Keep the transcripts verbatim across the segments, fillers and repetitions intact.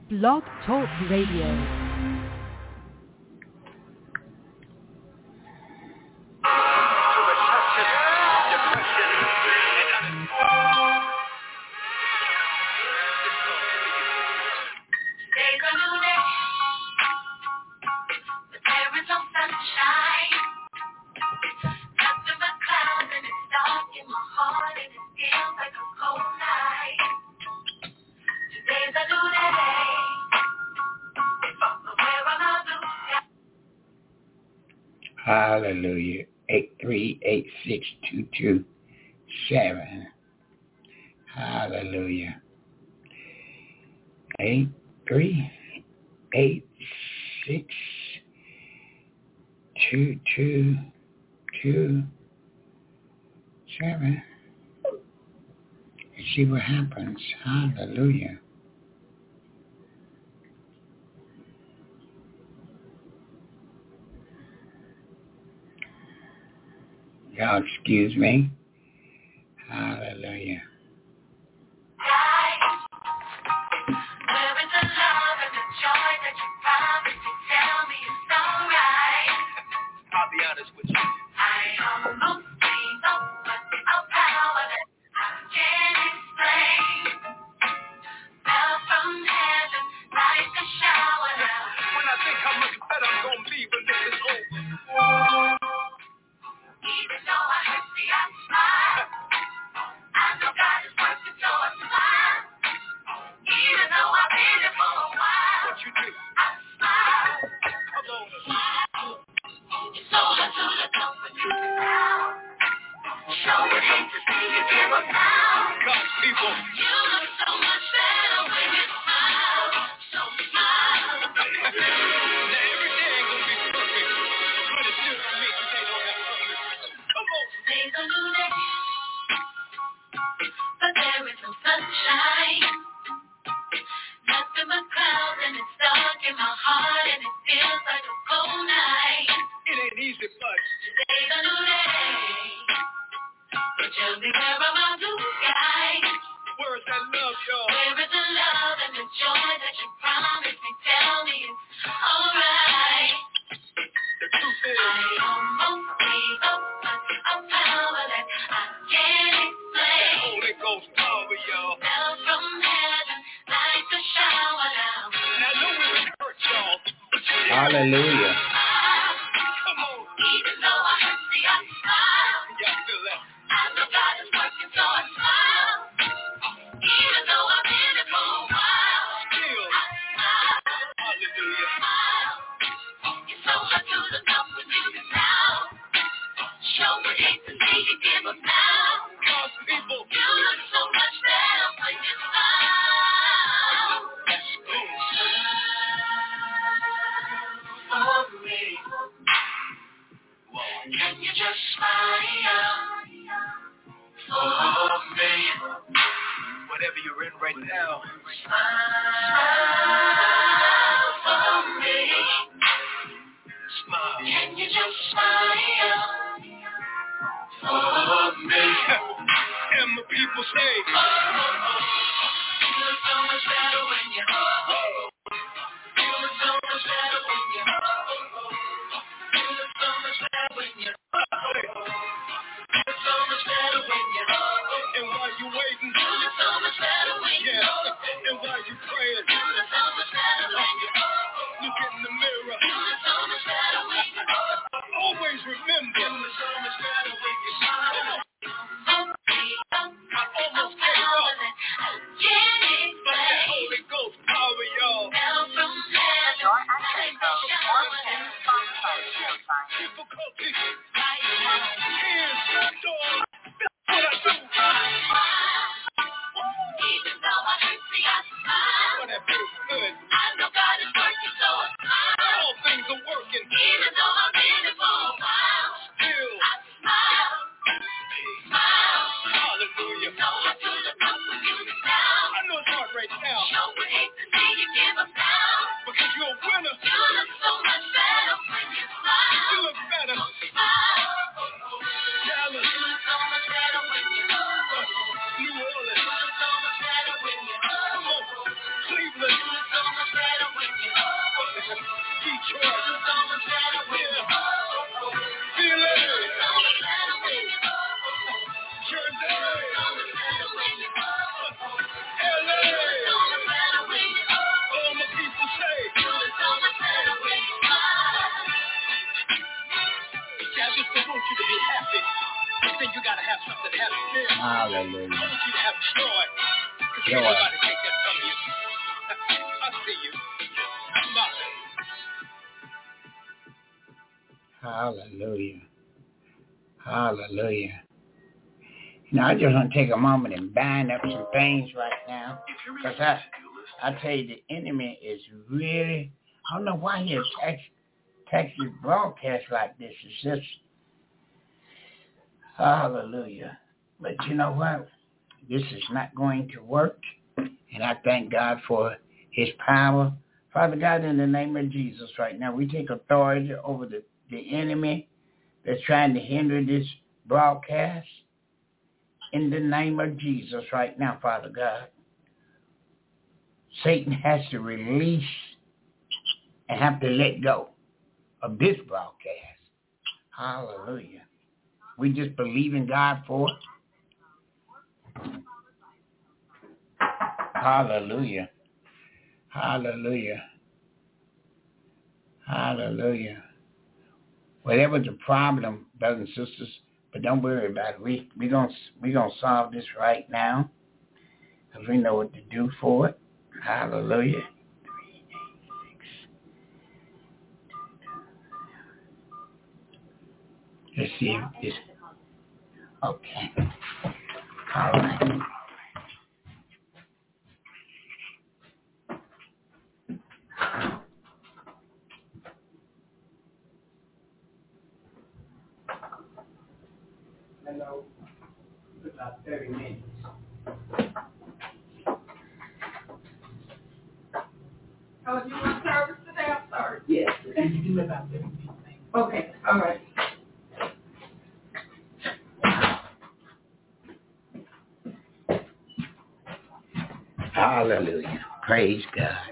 Blog Talk Radio. Hallelujah. eight three eight six two two seven. Hallelujah. eight three eight six two two two seven. And see what happens. Hallelujah. Y'all excuse me. Hallelujah. Where is the love and the joy that you promised to tell me it's alright? I'll be honest with you. I almost gave up, but a power that I can't explain fell from heaven like a shower now. When I think how much better I'm gonna be when this is over. Even though I hurt, see, I smile. I know God is working, so I smile. Even though I've been here for a while, what you do? I smile. Come on. Smile. It's so hard to look up when you get down. Sure would hate to see you give up now. God's people. You look so much better when you smile. So smile. Now every day ain't gonna be perfect, but it still don't mean today don't have purpose. Come on. Today's a new day, but there is no sunshine. Nothing but clouds and it's dark in my heart and it feels like a cold night. It ain't easy, but today's a new day. But tell me, where are my blue skies? Where is that love, y'all? Where is the love and the joy that you promised me? Tell me it's alright. The truth is, I almost gave up, but a power that I can't explain. Holy Ghost power, y'all. Fell from heaven like a shower now. And I know it hurt, y'all. Hallelujah. Come on. Even though I hurt, see, I smile. Y'all feel that? I know God is working, so I smile. Even though I've been here for a while, still I smile. Hallelujah. Smile. It's so hard to look up when you get down. Sure would hate to see you give up now. God's people. You look so much better when you smile. Smile for me. Can you just smile for me? Whatever you're in right now, smile for me. Smile. Can you just smile for me? And the people say, oh, oh, oh. You look so much better when you oh, oh, oh. You look so much better when you oh, oh, oh. You look so much better when you oh, oh, oh. You look so much better when you oh, oh, oh. And while you waiting, you look so much better when you yeah. oh, oh. And while you praying, you look so much better when you oh, oh. Look in the mirror, you look so much better when you oh, oh. Always remember, you look so much better when you smile. I almost gave up. But that Holy Ghost power, y'all. Difficulty. Tears, storm. That's what I do. Even though I hurt, see, I smile. But that feels good. I know God is working, so I smile. All things are working. Even though I've been here for a while. Still, I smile. Smile. Hallelujah. So I do look up when you get down. I know it's hard right now. Sure would hate to see you give up now. Because you're a winner. You look so much better when you smile. You look better. So smile. Dallas. You look so much better when you New Orleans. You look so much better when you Come on. Cleveland. You look so much Hallelujah. I want you to have joy. Because Joy. nobody take that from you. I see you. Hallelujah. Hallelujah. Now, I just want to take a moment and bind up some things right now. Because I, I tell you, the enemy is really, I don't know why he attacks, attacks this broadcast like this. It's just, hallelujah. But you know what? This is not going to work. And I thank God for his power. Father God, in the name of Jesus right now, we take authority over the, the enemy that's trying to hinder this broadcast. In the name of Jesus right now, Father God, Satan has to release and have to let go of this broadcast. Hallelujah. We just believe in God for it. Hallelujah. Hallelujah. Hallelujah. Whatever the problem, brothers and sisters, but don't worry about it. We we gonna we gonna solve this right now, because we know what to do for it. Hallelujah. Let's see if this. Okay. All right. Hello. About thirty minutes. Oh, you want service today? I'm sorry. Yes, you do about thirty minutes. Okay, all right. Hallelujah. Praise God.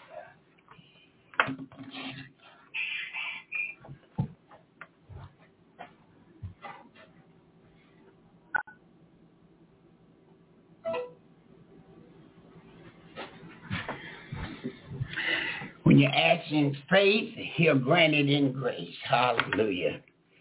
When you ask in faith, he'll grant it in grace. Hallelujah.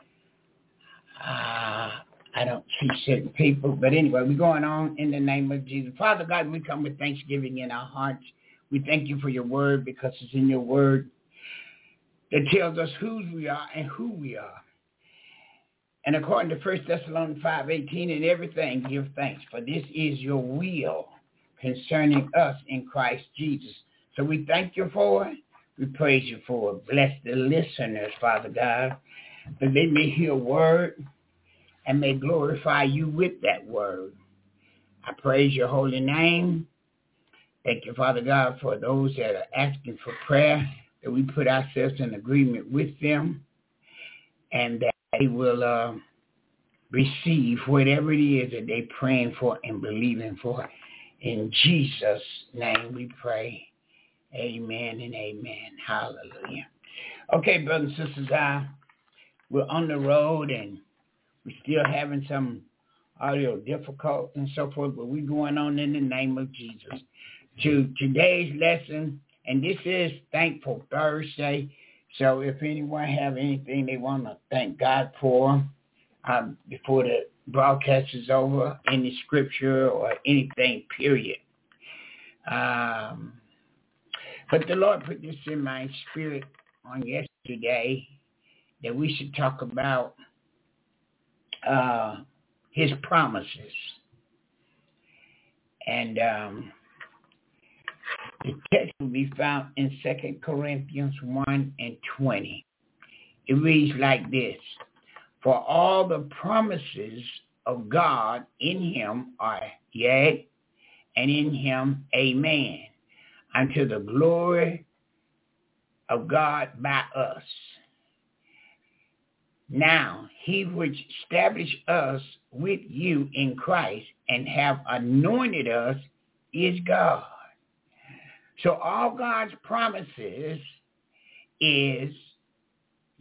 Uh, I don't see certain people, but anyway, we're going on in the name of Jesus. Father God, we come with thanksgiving in our hearts. We thank you for your word, because it's in your word that tells us whose we are and who we are. And according to First Thessalonians five eighteen, in everything give thanks, for this is your will concerning us in Christ Jesus. So we thank you for it. We praise you for it. Bless the listeners, Father God, that they may hear word and may glorify you with that word. I praise your holy name. Thank you, Father God, for those that are asking for prayer, that we put ourselves in agreement with them, and that they will uh, receive whatever it is that they're praying for and believing for. In Jesus' name we pray. Amen and amen. Hallelujah. Okay, brothers and sisters, uh, we're on the road and we're still having some audio difficulties and so forth, but we're going on in the name of Jesus. To today's lesson, and this is Thankful Thursday, so if anyone have anything they want to thank God for um, before the broadcast is over, any scripture or anything, period. Um, but the Lord put this in my spirit on yesterday, that we should talk about uh, his promises. And um, the text will be found in Second Corinthians one and twenty. It reads like this: for all the promises of God in him are yea, and in him amen, unto the glory of God by us. Now, he which established us with you in Christ and have anointed us is God. So all God's promises is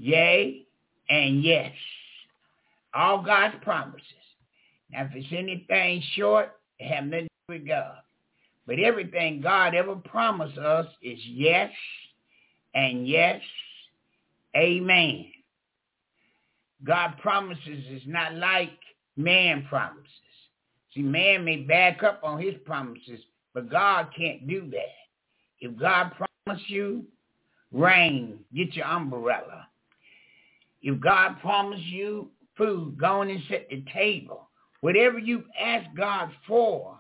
yea and yes. All God's promises. Now, if it's anything short, it has nothing to do with God. But everything God ever promised us is yes and yes, amen. God promises is not like man promises. See, man may back up on his promises, but God can't do that. If God promised you rain, get your umbrella. If God promised you food, go on and set the table. Whatever you ask God for,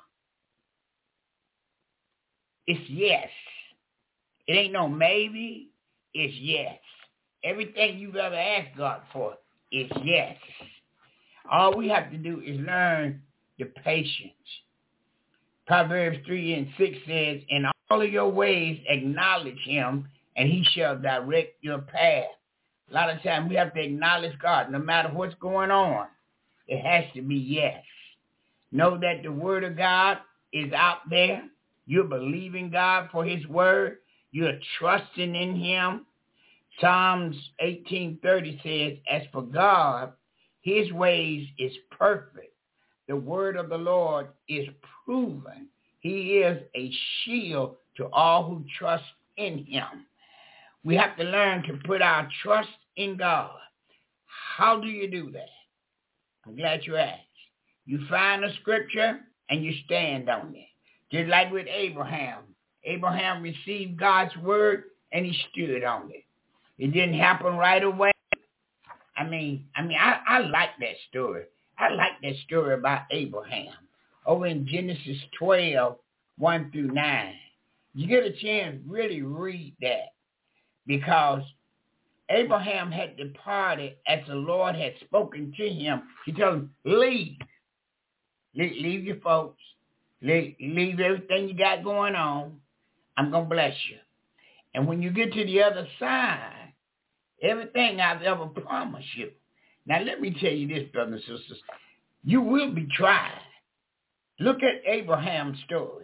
it's yes. It ain't no maybe, it's yes. Everything you've ever asked God for is yes. All we have to do is learn the patience. Proverbs three and six says, in all of your ways acknowledge him, and he shall direct your path. A lot of times we have to acknowledge God. No matter what's going on, it has to be yes. Know that the word of God is out there. You're believing God for his word. You're trusting in him. Psalms eighteen thirty says, as for God, his ways is perfect. The word of the Lord is proven. He is a shield to all who trust in him. We have to learn to put our trust in God. How do you do that? I'm glad you asked. You find a scripture and you stand on it. Just like with Abraham. Abraham received God's word and he stood on it. It didn't happen right away. I mean, I mean, I, I like that story. I like that story about Abraham. Over in Genesis twelve, one through nine. You get a chance, really read that. Because Abraham had departed as the Lord had spoken to him. He told him, leave. Leave, leave your folks. Leave, leave everything you got going on. I'm going to bless you. And when you get to the other side, everything I've ever promised you. Now, let me tell you this, brothers and sisters. You will be tried. Look at Abraham's story.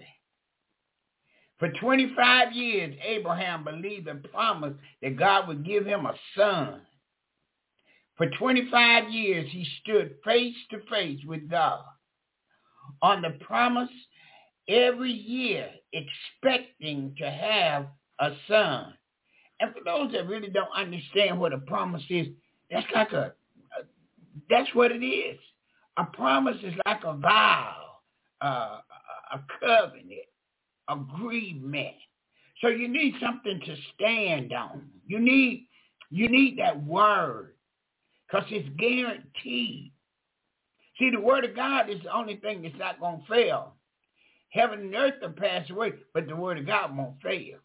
For twenty-five years, Abraham believed and promised that God would give him a son. For twenty-five years, he stood face to face with God on the promise every year, expecting to have a son. And for those that really don't understand what a promise is, that's like a, a that's what it is. A promise is like a vow, uh, a covenant, agreement. So you need something to stand on. You need you need that word because it's guaranteed. See, the word of God is the only thing that's not going to fail. Heaven and earth will pass away, but the word of God won't fail.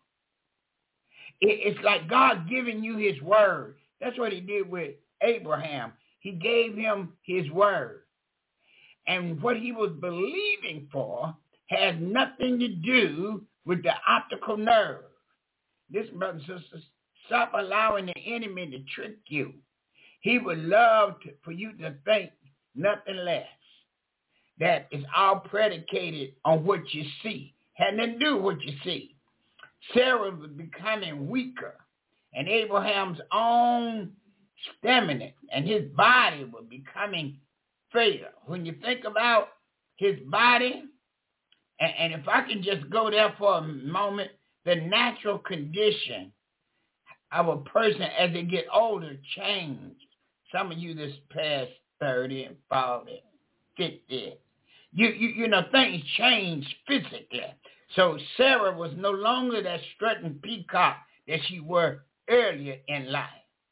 It, it's like God giving you his word. That's what he did with Abraham. He gave him his word. And what he was believing for has nothing to do with the optical nerve. Listen, brothers and sisters, stop allowing the enemy to trick you. He would love to, for you to think nothing less. That is all predicated on what you see. Had nothing to do with what you see. Sarah was becoming weaker, and Abraham's own stamina and his body was becoming frail. When you think about his body, and, and if I can just go there for a moment, the natural condition of a person as they get older change. Some of you this past thirty and forty, fifty, you, you, you know, things change physically. So Sarah was no longer that strutting peacock that she was earlier in life.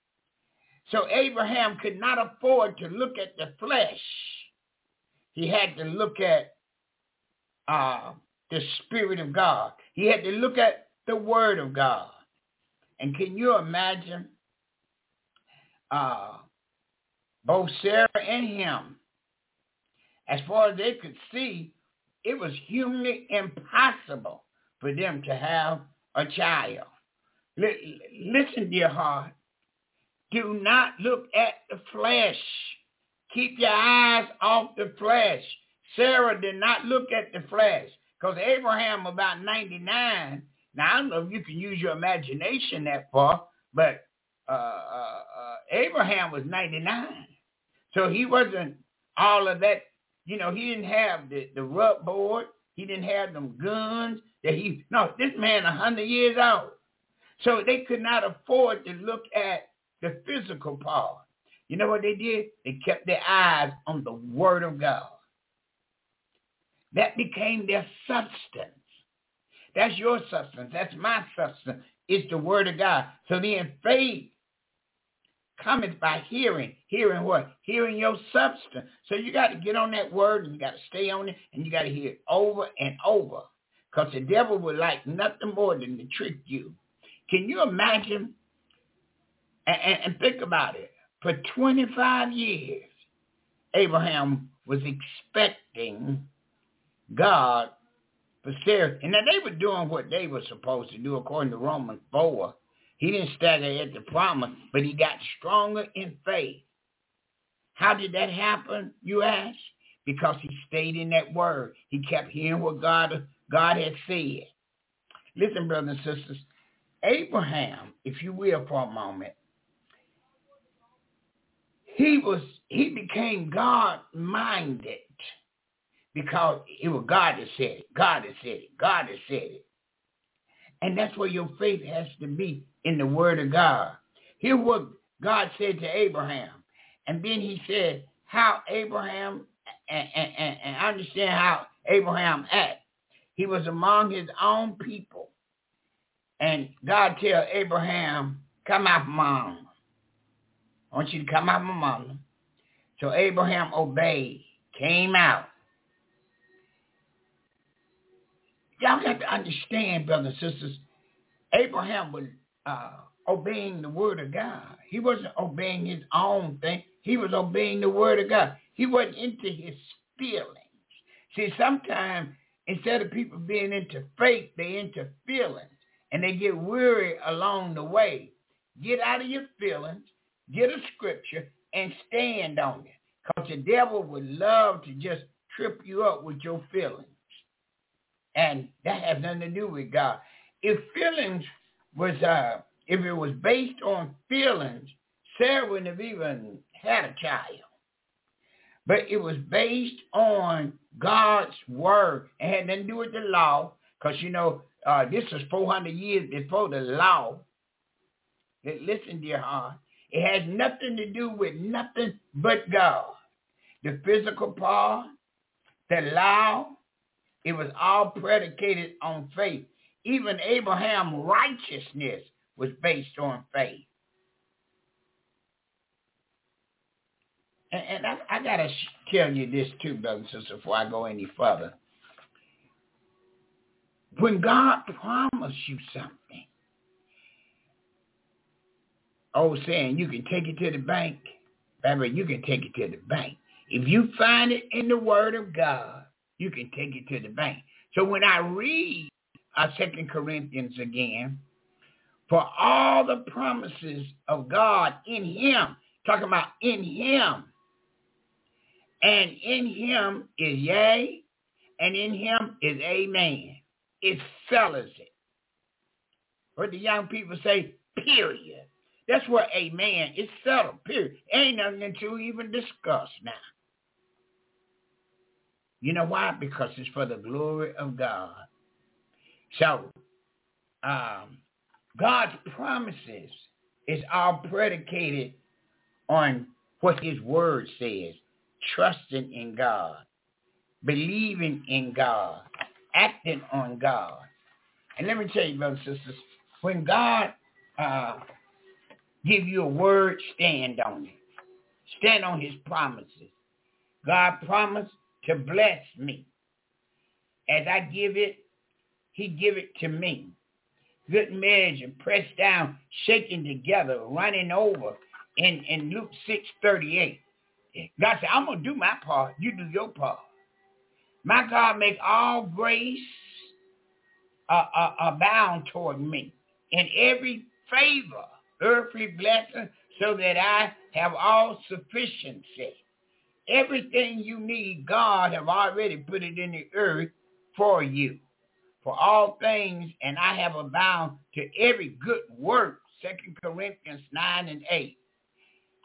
So Abraham could not afford to look at the flesh. He had to look at uh, the Spirit of God. He had to look at the Word of God. And can you imagine uh, both Sarah and him, as far as they could see, it was humanly impossible for them to have a child. L- listen, dear heart. Do not look at the flesh. Keep your eyes off the flesh. Sarah did not look at the flesh because Abraham about ninety-nine. Now, I don't know if you can use your imagination that far, but uh, uh, uh, Abraham was ninety-nine. So he wasn't all of that. You know, he didn't have the, the rub board. He didn't have them guns that he, no, this man one hundred years old. So they could not afford to look at the physical part. You know what they did? They kept their eyes on the word of God. That became their substance. That's your substance. That's my substance. It's the word of God. So then faith cometh by hearing. Hearing what? Hearing your substance. So you got to get on that word and you got to stay on it and you got to hear it over and over. Because the devil would like nothing more than to trick you. Can you imagine? And, and, and think about it. For twenty-five years, Abraham was expecting God for Sarah. And now they were doing what they were supposed to do according to Romans four. He didn't stagger at the promise, but he got stronger in faith. How did that happen, you ask? Because he stayed in that word. He kept hearing what God, God had said. Listen, brothers and sisters, Abraham, if you will, for a moment, he was he became God-minded because it was God that said it. God that said it. God that said it. And that's where your faith has to be, in the word of God. Hear what God said to Abraham. And then he said how Abraham, and, and, and, and understand how Abraham acted. He was among his own people. And God tell Abraham, come out from among them. I want you to come out from among them. So Abraham obeyed, came out. Y'all got to understand, brothers and sisters, Abraham was uh, obeying the word of God. He wasn't obeying his own thing. He was obeying the word of God. He wasn't into his feelings. See, sometimes instead of people being into faith, they're into feelings. And they get weary along the way. Get out of your feelings, get a scripture, and stand on it. Because the devil would love to just trip you up with your feelings. And that has nothing to do with God. If feelings was, uh, if it was based on feelings, Sarah wouldn't have even had a child. But it was based on God's word. It had nothing to do with the law. Because, you know, uh, this was four hundred years before the law. Listen, dear heart. It has nothing to do with nothing but God. The physical part, the law, it was all predicated on faith. Even Abraham's righteousness was based on faith. And, and I, I got to tell you this too, brothers and sisters, before I go any further. When God promised you something, old saying, you can take it to the bank, baby, you can take it to the bank. If you find it in the word of God, you can take it to the bank. So when I read uh, Second Corinthians again, for all the promises of God in him, talking about in him, and in him is yea, and in him is amen. It settles it. What the young people say, period. That's what amen is settled, period. Ain't nothing to even discuss now. You know why? Because it's for the glory of God. So, um, God's promises is all predicated on what his word says. Trusting in God. Believing in God. Acting on God. And let me tell you, brothers and sisters, when God uh, give you a word, stand on it. Stand on his promises. God promised to bless me. As I give it, he give it to me. Good measure, pressed down, shaken together, running over. In, in Luke six thirty-eight, God said, I'm going to do my part. You do your part. My God make all grace uh, uh, abound toward me in every favor, earthly blessing, so that I have all sufficiency. Everything you need, God have already put it in the earth for you. For all things, and I have abound to every good work, Second Corinthians nine and eight.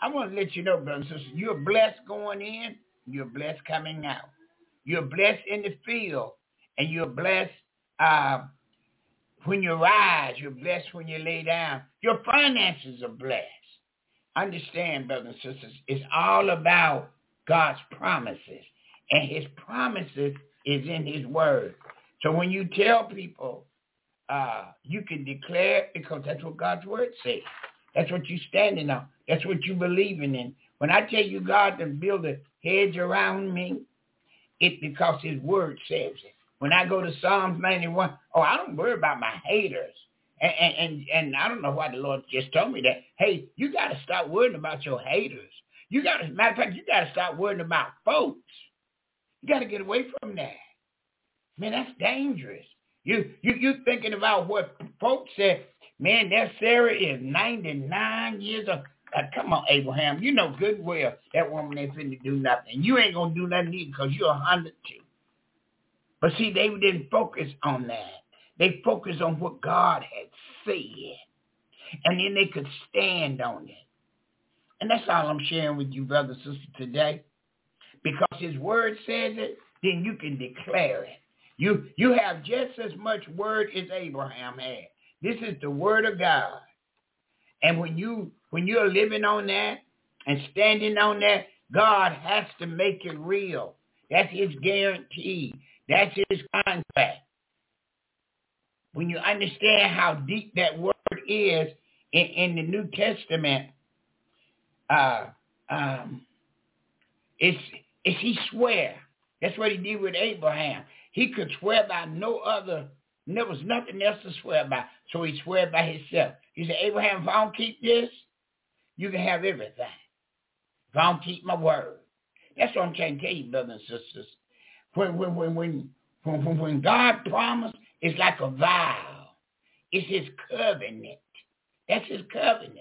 I want to let you know, brothers and sisters, you're blessed going in, you're blessed coming out. You're blessed in the field, and you're blessed uh, when you rise. You're blessed when you lay down. Your finances are blessed. Understand, brothers and sisters, it's all about God's promises, and his promises is in his word. So when you tell people, uh, you can declare it because that's what God's word says. That's what you're standing on. That's what you're believing in. When I tell you God to build a hedge around me, it's because his word says it. When I go to Psalms ninety-one, oh, I don't worry about my haters. And, and, and, and I don't know why the Lord just told me that. Hey, you got to stop worrying about your haters. You got to, matter of fact, you got to stop worrying about folks. You got to get away from that. Man, that's dangerous. You you you thinking about what folks said. Man, that Sarah is ninety-nine years old. Uh, come on, Abraham. You know good well that woman ain't finna do nothing. You ain't going to do nothing either because you're one hundred two. But see, they didn't focus on that. They focused on what God had said. And then they could stand on it. And that's all I'm sharing with you, brother and sister, today. Because his word says it, then you can declare it. You you have just as much word as Abraham had. This is the word of God. And when you when you're living on that and standing on that, God has to make it real. That's his guarantee. That's his contract. When you understand how deep that word is in, in the New Testament, uh, um, it's it's he swear. That's what he did with Abraham. He could swear by no other. There was nothing else to swear by. So he swear by himself. He said, Abraham, if I don't keep this, you can have everything. If I don't keep my word. That's what I'm trying to tell you, brothers and sisters. When when when when when, when God promised, it's like a vow. It's his covenant. That's his covenant.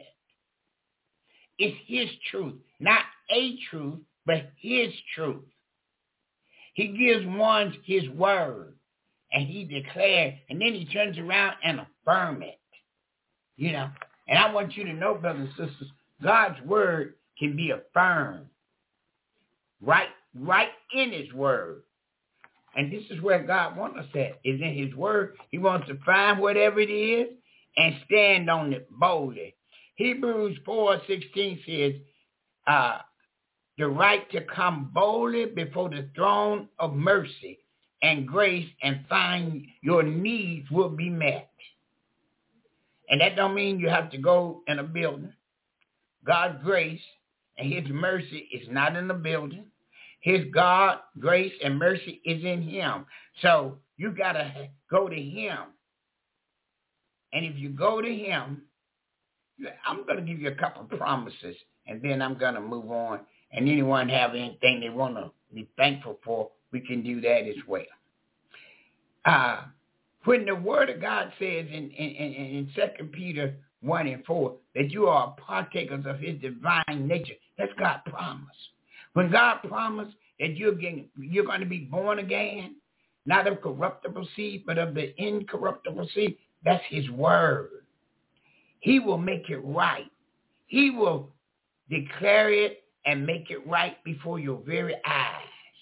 It's his truth. Not a truth, but his truth. He gives one his word, and he declares, and then he turns around and affirms it. You know, and I want you to know, brothers and sisters, God's word can be affirmed right, right in his word. And this is where God wants us at, is in his word. He wants to find whatever it is and stand on it boldly. Hebrews four sixteen says, uh, the right to come boldly before the throne of mercy and grace and find your needs will be met. And that don't mean you have to go in a building. God's grace and his mercy is not in the building. His God, grace, and mercy is in him. So you got to go to him. And if you go to him, I'm going to give you a couple of promises, and then I'm going to move on. And anyone have anything they want to be thankful for, we can do that as well. Uh, when the word of God says in, in, in, in Second Peter one and four that you are partakers of his divine nature, that's God's promise. When God promised that you're, getting, you're going to be born again, not of corruptible seed, but of the incorruptible seed, that's his word. He will make it right. He will declare it and make it right before your very eyes.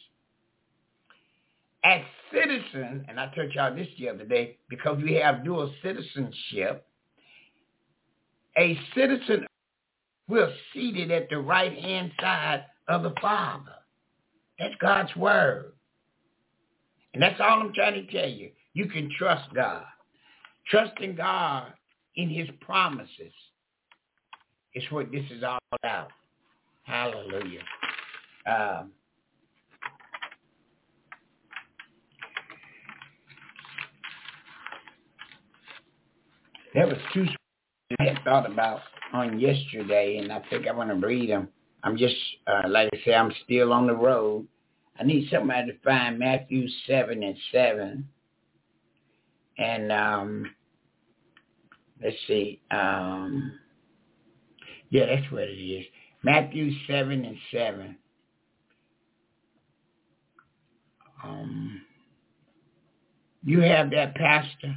As citizens, and I told y'all this the other day, because we have dual citizenship, a citizen we're seated at the right-hand side of the Father. That's God's word. And that's all I'm trying to tell you. You can trust God. Trusting God in his promises is what this is all about. Hallelujah. Um, there was two I had thought about on yesterday, and I think I want to read them. I'm just, uh, like I say, I'm still on the road. I need somebody to find Matthew seven and seven. And um, let's see. Um, yeah, that's what it is. Matthew seven and seven. Um, you have that, Pastor?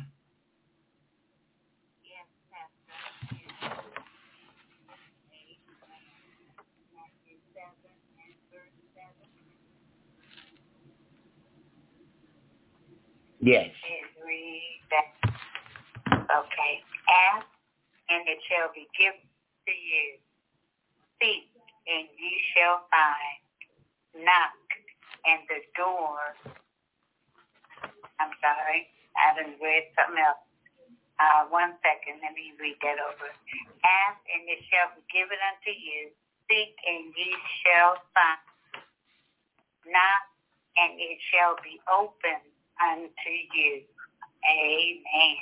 Yes. It reads that, okay, ask and it shall be given to you. Seek and ye shall find. Knock and the door, I'm sorry, I done read something else. Uh, one second, let me read that over. Ask and it shall be given unto you. Seek and ye shall find. Knock and it shall be opened unto you. Amen.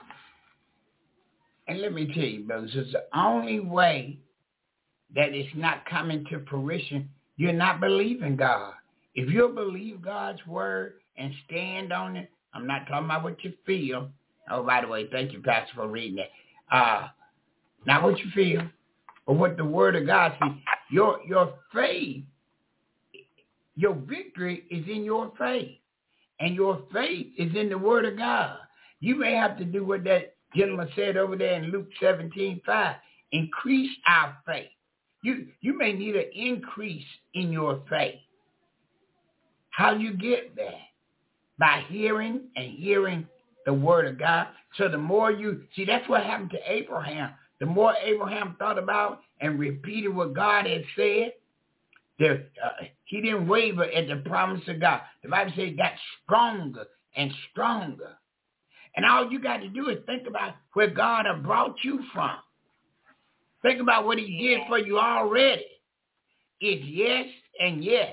And let me tell you, brothers, it's the only way that it's not coming to fruition, you're not believing God. If you believe God's word and stand on it, I'm not talking about what you feel. Oh, by the way, thank you, Pastor, for reading that. Uh, not what you feel, but what the word of God says. Your, your faith, your victory is in your faith. And your faith is in the word of God. You may have to do what that gentleman said over there in Luke seventeen five. Increase our faith. You, you may need an increase in your faith. How do you get that? By hearing and hearing the word of God. So the more you, see, that's what happened to Abraham. The more Abraham thought about and repeated what God had said, the, uh, he didn't waver at the promise of God. The Bible says he got stronger and stronger. And all you got to do is think about where God has brought you from. Think about what he did for you already. It's yes and yes.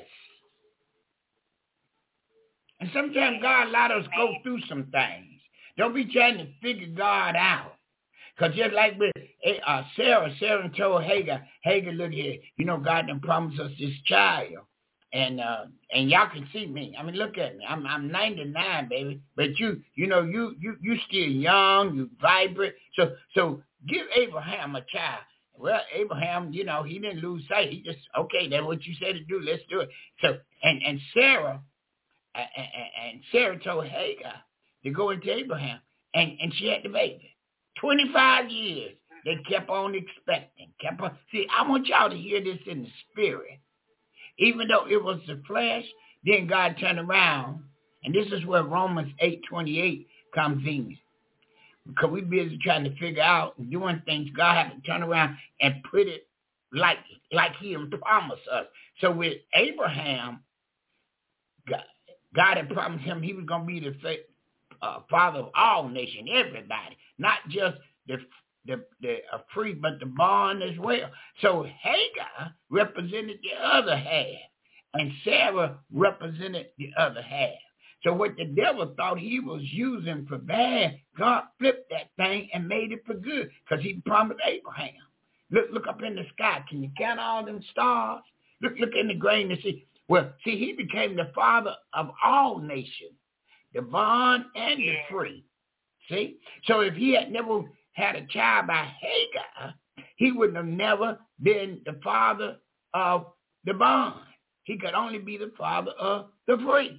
And sometimes God allowed us to go through some things. Don't be trying to figure God out. Because just like with uh, Sarah, Sarah told Hagar, Hagar, look here, you know, God done promised us this child. And uh, and y'all can see me. I mean, look at me. I'm I'm ninety-nine, baby. But you, you know, you you you still young, you vibrant. So so give Abraham a child. Well, Abraham, you know, he didn't lose sight. He just, okay, that's what you said to do. Let's do it. So and and Sarah, and, and Sarah told Hagar to go into Abraham, and and she had the baby. twenty-five years, they kept on expecting. Kept on. See, I want y'all to hear this in the spirit. Even though it was the flesh, then God turned around. And this is where Romans eight twenty-eight comes in. Because we're busy trying to figure out and doing things, God had to turn around and put it like, like he promised us. So with Abraham, God, God had promised him he was going to be the uh, father of all nations, everybody, not just the the the uh, free, but the bond as well. So Hagar represented the other half, and Sarah represented the other half. So what the devil thought he was using for bad, God flipped that thing and made it for good, because he promised Abraham. Look, look up in the sky. Can you count all them stars? Look, look in the grain and see. Well, see, he became the father of all nations, the bond and the free. See? So if he had never had a child by Hagar, he would have never been the father of the bond. He could only be the father of the free.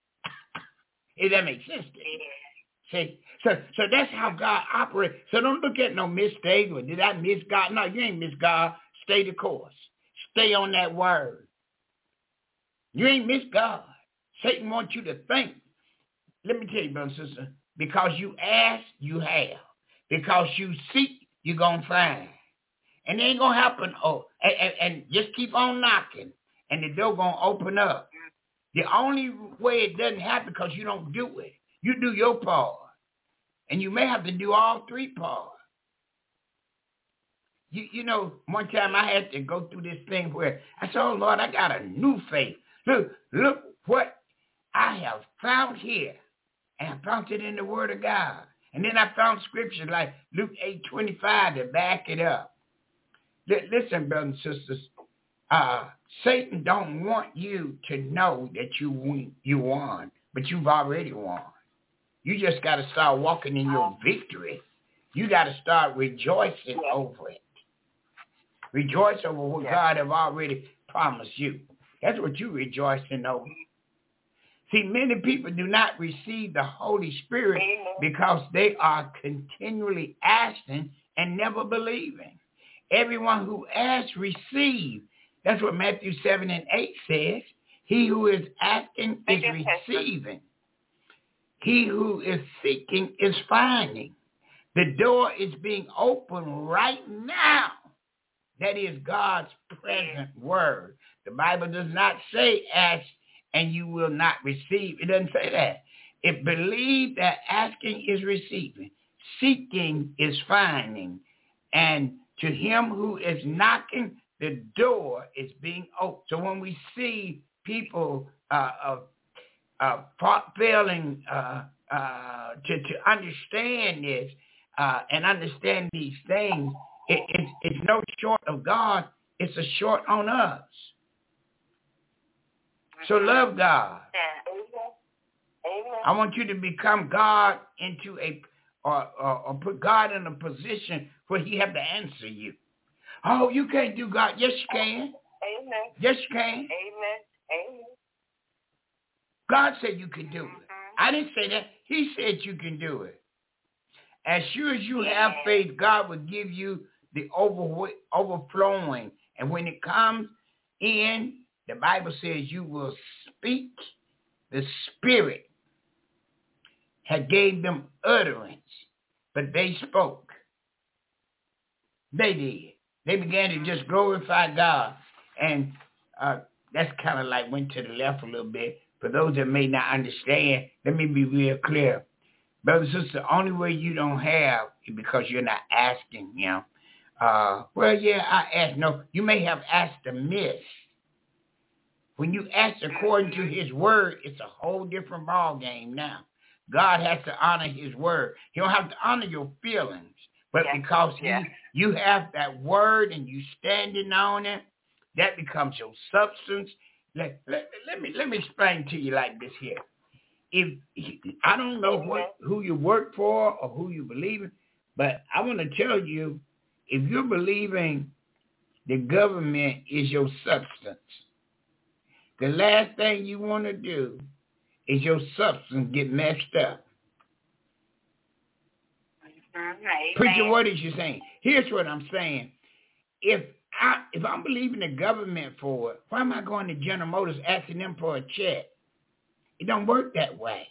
If that makes sense to you. See? So so that's how God operates. So don't look at no mistake or did I miss God? No, you ain't miss God. Stay the course. Stay on that word. You ain't miss God. Satan wants you to think. Let me tell you, brother and sister, because you ask, you have. Because you seek, you're going to find. And it ain't going to happen. Oh, and, and, and just keep on knocking, and the door going to open up. The only way it doesn't happen because you don't do it. You do your part. And you may have to do all three parts. You, you know, one time I had to go through this thing where I said, oh, Lord, I got a new faith. Look, look what I have found here. And I found it in the Word of God. And then I found scriptures like Luke eight twenty-five to back it up. L- listen, brothers and sisters, uh, Satan don't want you to know that you win, you won, but you've already won. You just got to start walking in your victory. You got to start rejoicing over it. Rejoice over what yeah. God have already promised you. That's what you rejoicing over. See, many people do not receive the Holy Spirit because they are continually asking and never believing. Everyone who asks receives. That's what Matthew seven and eight says. He who is asking is receiving. He who is seeking is finding. The door is being opened right now. That is God's present word. The Bible does not say ask and you will not receive. It doesn't say that. It believes that asking is receiving. Seeking is finding. And to him who is knocking, the door is being opened. So when we see people uh, uh, uh, failing uh, uh, to, to understand this uh, and understand these things, it, it's, it's no short of God. It's a short on us. So love God. I want you to become God into a, or, or, or put God in a position where he have to answer you. Oh, you can't do God. Yes, you can. Amen. Yes, you can. Amen. Amen. God said you can do it. I didn't say that. He said you can do it. As sure as you have faith, God will give you the over, overflowing. And when it comes in, the Bible says you will speak. The Spirit had gave them utterance, but they spoke. They did. They began to just glorify God. And uh, that's kind of like went to the left a little bit. For those that may not understand, let me be real clear. Brothers and sisters, the only way you don't have is because you're not asking him. Uh, well, yeah, I asked. No, you may have asked amiss. When you ask according to his word, it's a whole different ball game now. God has to honor his word. He don't have to honor your feelings. But yeah. because yeah. you, you have that word and you standing on it, that becomes your substance. Let, let, let me let me explain to you like this here. If I don't know what who you work for or who you believe in, but I want to tell you, if you're believing the government is your substance, the last thing you want to do is your substance get messed up. Mm-hmm. Preacher, what is you saying? Here's what I'm saying. If I if I'm believing the government for it, why am I going to General Motors asking them for a check? It don't work that way.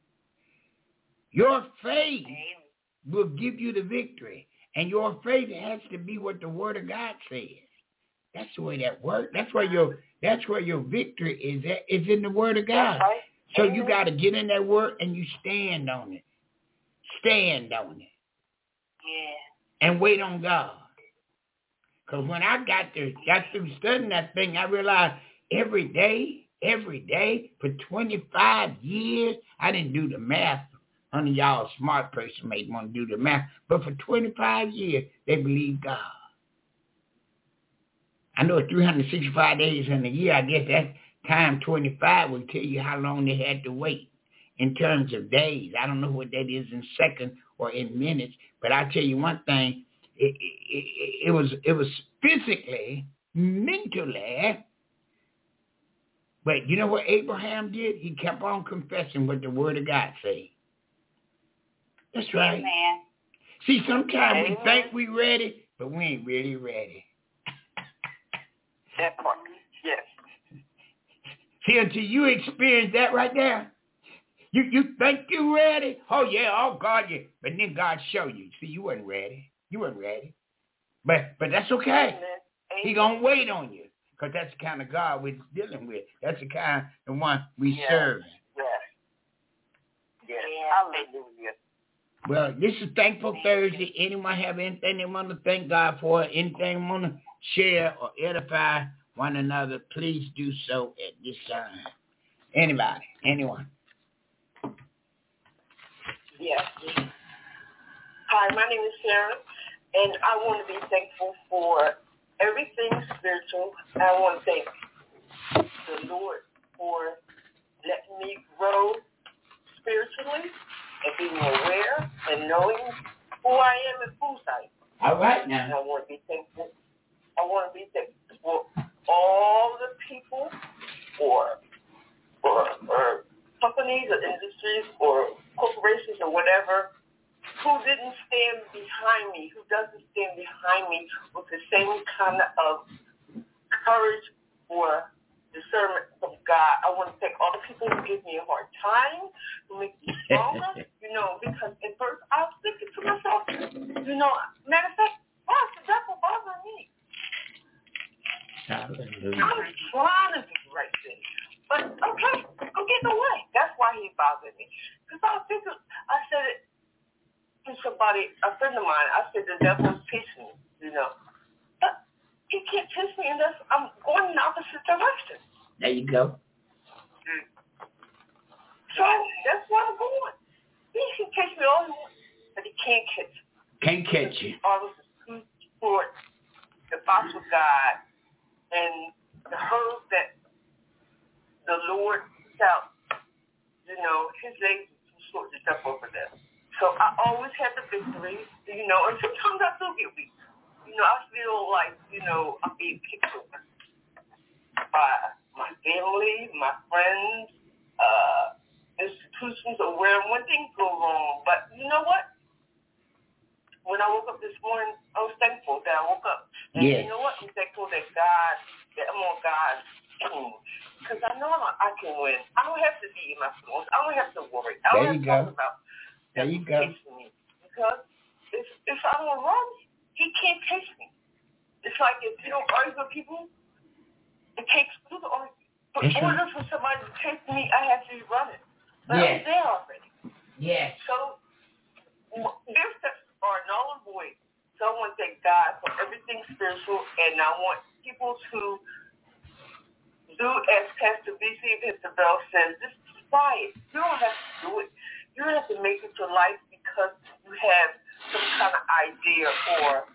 Your faith will give you the victory. And your faith has to be what the word of God says. That's the way that works. That's where your that's where your victory is at. It's in the word of God. Right. So you got to get in that word and you stand on it. Stand on it. Yeah. And wait on God. Because when I got to got through studying that thing, I realized every day, every day for twenty-five years, I didn't do the math. None of y'all smart person may want to do the math. But for twenty-five years, they believe God. I know it's three hundred sixty-five days in a year. I guess that time twenty-five will tell you how long they had to wait in terms of days. I don't know what that is in seconds or in minutes. But I tell you one thing, it, it, it was it was physically, mentally. But you know what Abraham did? He kept on confessing what the word of God said. That's right. Amen. See, sometimes we think we ready, but we ain't really ready. That part, yes. See, until you experience that right there, you you think you ready? Oh, yeah, oh, God, yeah. But then God show you. See, you wasn't ready. You weren't ready. But but that's okay. Amen. He going to wait on you because that's the kind of God we're dealing with. That's the kind of the one we yes. serve. Yes. Yes. Hallelujah. Well, this is Thankful Thursday. Anyone have anything they want to thank God for, anything they want to share or edify one another, please do so at this time. Anybody, anyone? Yes. Hi, my name is Sharon, and I want to be thankful for everything spiritual. I want to thank the Lord for letting me grow spiritually and being aware and knowing who I am and whose I am. All right now. And I want to be thankful. I want to be thankful for all the people or, or, or companies or industries or corporations or whatever who didn't stand behind me, who doesn't stand behind me with the same kind of courage or discernment from God. I want to thank all the people who give me a hard time, who make me stronger, you know, because at first I was thinking to myself, you know, matter of fact, why is the devil bothering me? Hallelujah. I was trying to do the right thing. But, okay, I'm getting away. That's why he bothered me. Because I was thinking, I said it to somebody, a friend of mine, I said, the devil is teaching me, you know. But he can't teach me unless I'm going in the opposite direction. There you go. Mm. So that's why I'm going. He can catch me all he wants, but he can't catch me. Can't catch you. All this is for the box of God and the herd that the Lord shall, you know, his legs are too short to jump over them. So I always have the victory, you know, and sometimes I do get weak. You know, I feel like, you know, I'm being picked over by my family, my friends, uh, institutions, or where when things go wrong. But you know what? When I woke up this morning, I was thankful that I woke up. And yes. You know what? I'm thankful that God, that I'm on God's team. Because I know I can win. I don't have to be in my feelings. I don't have to worry. I don't there have you to go. talk about there you go. Me. Because if, if I don't run, he can't chase me. It's like if you don't argue with people, it takes two to argue. But in order for somebody to chase me, I have to be running. But yes. I'm there already. Yes. So their steps are null and void. So I want to thank God for everything spiritual, and I want people to do as Pastor B C Pastor Bell says, just try it. You don't have to do it. You don't have to make it to life because you have some kind of idea or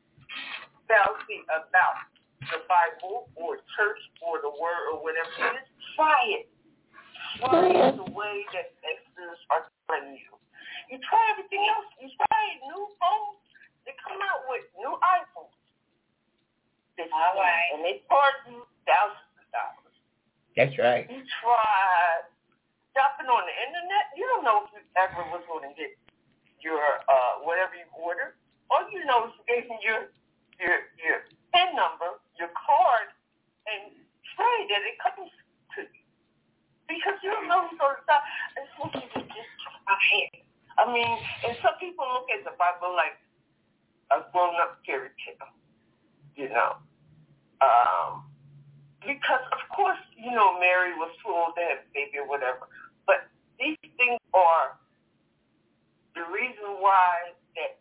fallacy about the Bible or church or the word or whatever. Just try it. Try it the way that experts are telling you. You try everything else. You try new phones. They come out with new iPhones. They, All right. And they charge you thousands of dollars. That's right. You try shopping on the internet. You don't know if you ever was going to get your uh, whatever you ordered. All you know is you gave me your your your PIN number, your card, and pray that it comes to you. Because you don't know who's going to stop. It's supposed to be just ahead. I mean, and some people look at the Bible like a grown-up fairy tale, you know. Um, because, of course, you know, Mary was too old to have a baby or whatever. But these things are the reason why that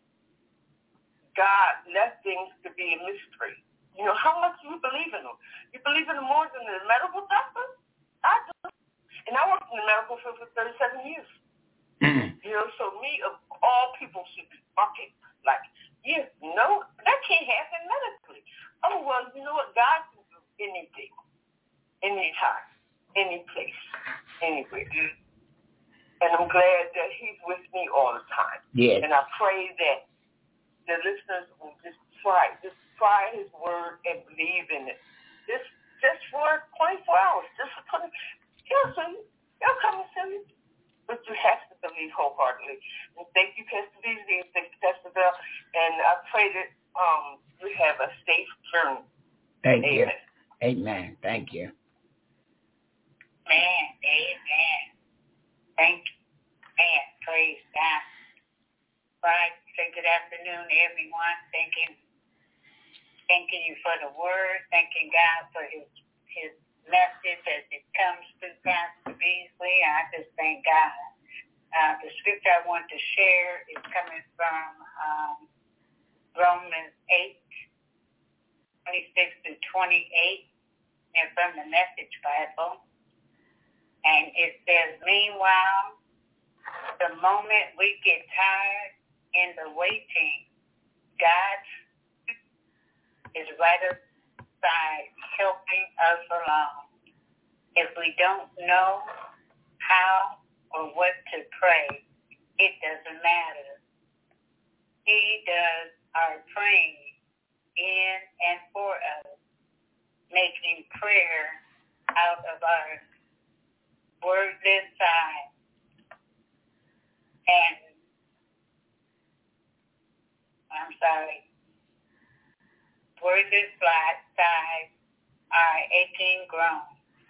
God left things to be a mystery. You know, how much do you believe in them? You believe in them more than the medical doctor? I do. And I worked in the medical field for thirty-seven years. Mm-hmm. You know, so me, of all people, should be fucking like, yeah, no, that can't happen medically. Oh, well, you know what? God can do anything, anytime, any place, anywhere. And I'm glad that he's with me all the time. Yes. And I pray that the listeners will just try, just try his word and believe in it. Just, just for twenty-four hours, just for twenty. Yeah, so you, you'll come and see me. But you have to believe wholeheartedly. And thank you, Pastor B Z, thank you, Pastor Bell. And I pray that um, you have a safe journey. Thank Amen. you. Amen. Thank you. Man, amen. Thank you. Man, praise God. Right. Say good afternoon, everyone. Thanking, thanking you for the word. Thanking God for his his message as it comes through Pastor Beasley. I just thank God. Uh, the scripture I want to share is coming from um, Romans eight, twenty-six to twenty-eight, and from the Message Bible. And it says, meanwhile, the moment we get tired in the waiting, God is right aside helping us along. If we don't know how or what to pray, it doesn't matter. He does our praying in and for us, making prayer out of our wordless side. And I'm sorry, wordless side, our aching groan.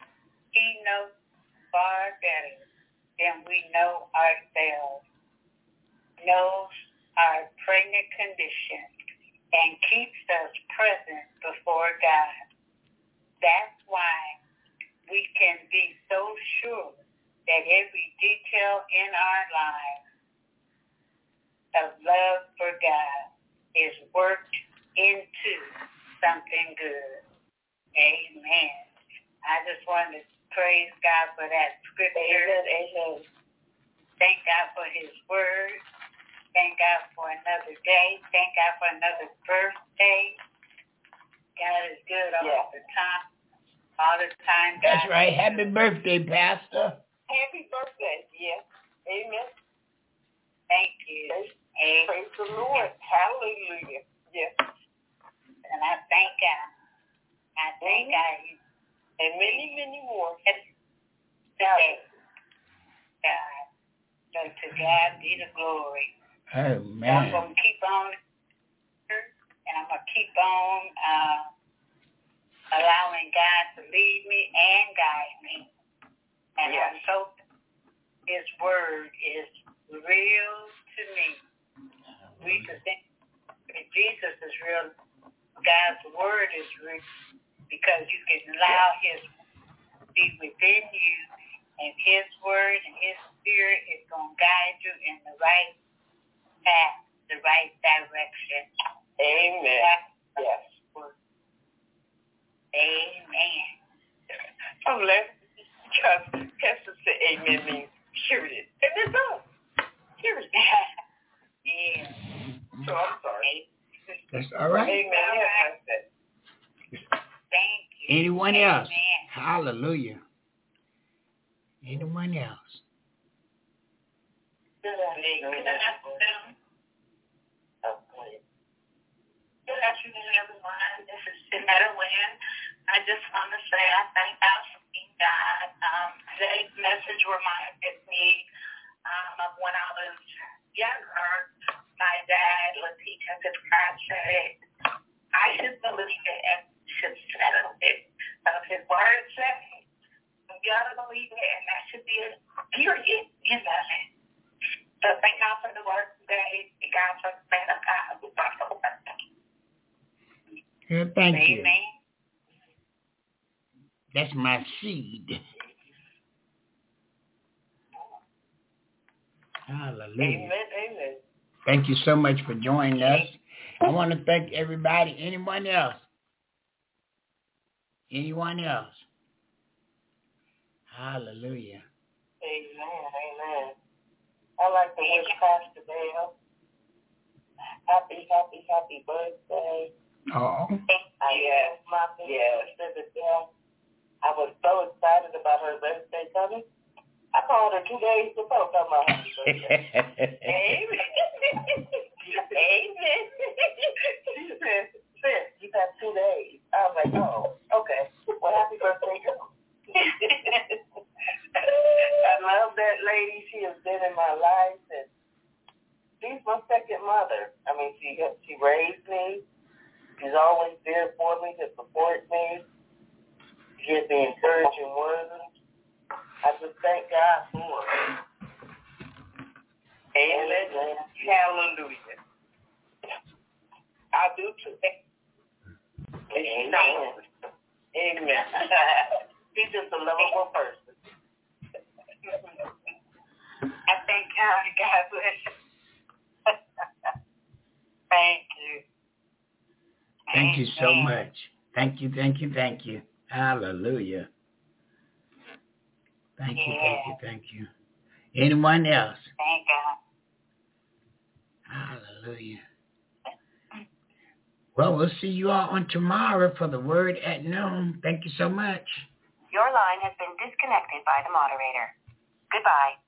He knows far better than we know ourselves, knows our pregnant condition, and keeps us present before God. That's why we can be so sure that every detail in our lives of love for God is worked into something good. Amen. I just wanted to praise God for that scripture. Amen. Thank God for his word. Thank God for another day. Thank God for another birthday. God is good all yeah. the time. All the time. God That's right. Happy birthday, Pastor. Happy birthday. Yes. Amen. Thank you. Praise, Amen. praise the Lord. Hallelujah. Yes. And I thank God. I thank God. And many, many more. Today. God. So to God be the glory. Oh, man. So I'm going to keep on, and I'm going to keep on uh, allowing God to lead me and guide me. And yes. I hope his word is real to me. We could think that Jesus is real. God's word is real because you can allow his to be within you, and his word and his spirit is going to guide you in the right path, the right direction. Amen. Yes. Amen. I'm laughing because Pastor said amen means period. And it's all. Period. Yeah. So I'm sorry. That's all right. Amen. All right. Thank you. Anyone Amen. else? Hallelujah. Anyone else? Good afternoon. Good afternoon, everyone. This is Janetta Wynn. I just want to say I thank God for being God. Um, today's message reminded me um, of when I was younger. My dad would teach us if God said it, I should believe it and should settle it. So if his word said it, you got to believe it, and that should be a period in that. So thank God for the word today. Thank God for the man of God who brought the word. Yeah, thank Amen. you. That's my seed. Hallelujah. Amen. Amen. Thank you so much for joining us. I want to thank everybody. Anyone else? Anyone else? Hallelujah. Amen. Amen. I like to wish Pastor Dale happy, happy, happy birthday. Oh. Yes, my sister, the death. I was so excited about her birthday coming. I called her two days before talking about happy birthday. Amen. Amen. She said, sis, you got two days. I was like, oh, okay. Well, happy birthday, girl. I love that lady. She has been in my life, and she's my second mother. I mean, she she raised me. She's always there for me to support me, to give the encouraging words. I just thank God for her. Amen. Amen. Hallelujah. I do too. Amen. Amen. She's just a lovable person. I thank God. God bless you. Thank you. Thank you so much. Thank you, thank you, thank you. Hallelujah. Thank you, thank you, thank you. Anyone else? Thank God. Hallelujah. Well, we'll see you all on tomorrow for the word at noon. Thank you so much. Your line has been disconnected by the moderator. Goodbye.